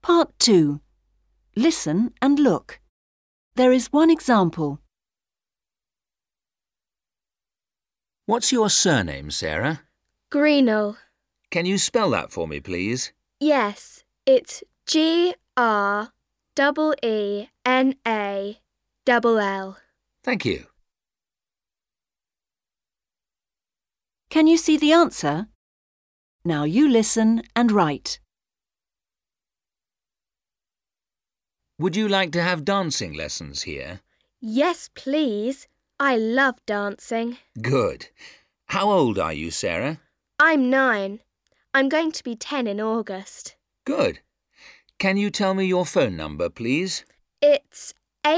Part 2. Listen and look. There is one example. What's your surname, Sarah? Greenall. Can you spell that for me, please? Yes, it's Greenall. Thank you. Can you see the answer? Now you listen and write. Would you like to have dancing lessons here? Yes, please. I love dancing. Good. How old are you, Sarah? I'm 9. I'm going to be 10 in August. Good. Can you tell me your phone number, please? It's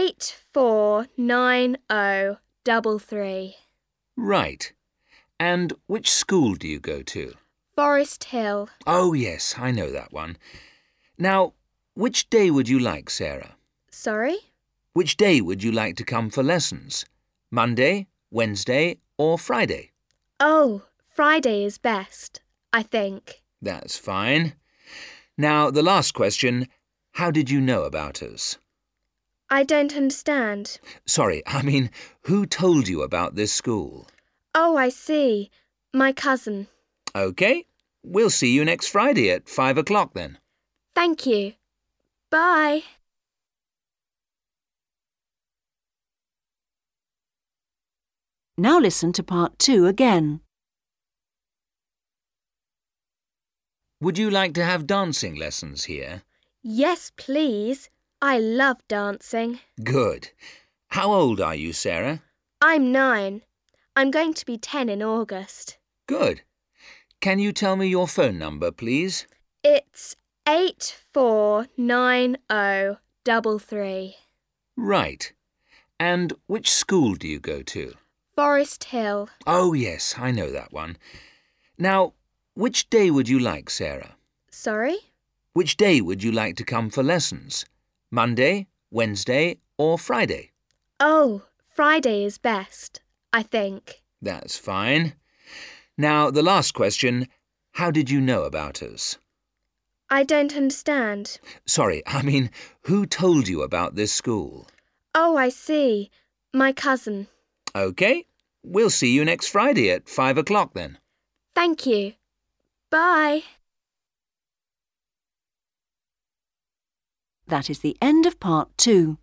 849033. Right. And which school do you go to? Forest Hill. Oh, yes, I know that one. Now, which day would you like, Sarah? Sorry? Which day would you like to come for lessons? Monday, Wednesday, or Friday? Oh, Friday is best, I think. That's fine. Now, the last question. How did you know about us? I don't understand. Sorry, who told you about this school? Oh, I see. My cousin. OK. We'll see you next Friday at 5 o'clock then. Thank you. Bye. Now listen to Part 2 again. Would you like to have dancing lessons here? Yes, please. I love dancing. Good. How old are you, Sarah? I'm 9. I'm going to be 10 in August. Good. Can you tell me your phone number, please? It's 849033. Right. And which school do you go to? Forest Hill. Oh, yes, I know that one. Now, which day would you like, Sarah? Sorry? Which day would you like to come for lessons? Monday, Wednesday, or Friday? Oh, Friday is best, I think. That's fine. Now, the last question. How did you know about us? I don't understand. Sorry, who told you about this school? Oh, I see. My cousin. OK. We'll see you next Friday at 5 o'clock then. Thank you. Bye. That is the end of Part 2.